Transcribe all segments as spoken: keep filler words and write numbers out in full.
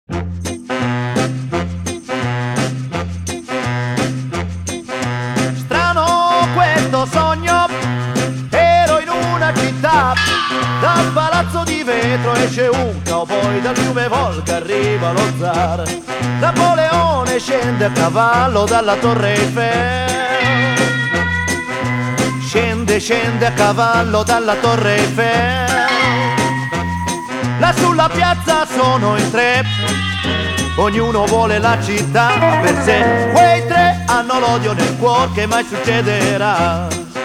Strano questo sogno, ero in una città, dal palazzo di vetro esce un cowboy, dal fiume Volga arriva lo zar, Napoleone scende a cavallo dalla Torre Eiffel, scende, scende a cavallo dalla Torre Eiffel. Là sulla piazza sono in tre, ognuno vuole la città per sé, quei tre hanno l'odio nel cuore che mai succederà.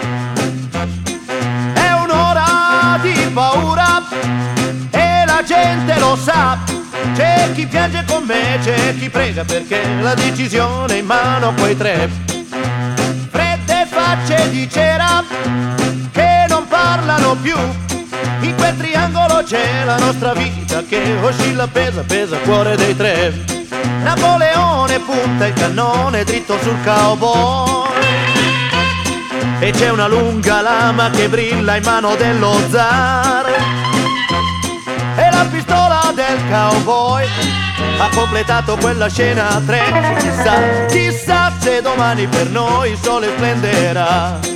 È un'ora di paura e la gente lo sa, c'è chi piange con me, c'è chi prega perché la decisione è in mano a quei tre. Fredde facce di cera che non parlano più, in quel triangolo c'è la nostra vita che oscilla, pesa, pesa, cuore dei tre. Napoleone punta il cannone dritto sul cowboy e c'è una lunga lama che brilla in mano dello zar, e la pistola del cowboy ha completato quella scena a tre. Chissà, chissà se domani per noi il sole splenderà.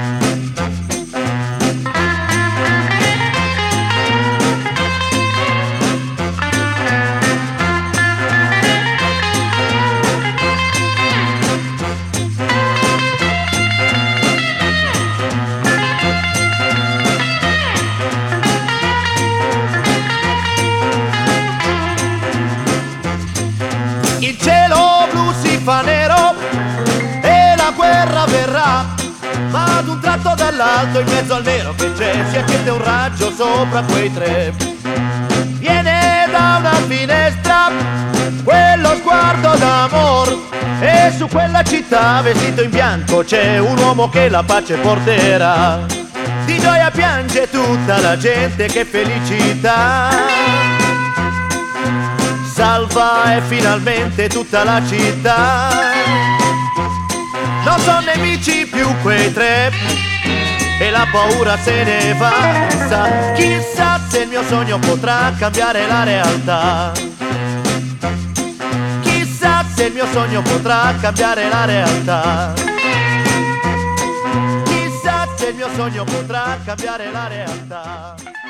Il cielo blu si fa nero e la guerra verrà, ma ad un tratto dall'alto in mezzo al nero che c'è si accende un raggio sopra quei tre. Viene da una finestra quello sguardo d'amor e su quella città vestito in bianco c'è un uomo che la pace porterà. Di gioia piange tutta la gente, che felicità! Salva e finalmente tutta la città. Non sono nemici più quei tre e la paura se ne va. Chissà, chissà se il mio sogno potrà cambiare la realtà. Chissà se il mio sogno potrà cambiare la realtà. Chissà se il mio sogno potrà cambiare la realtà.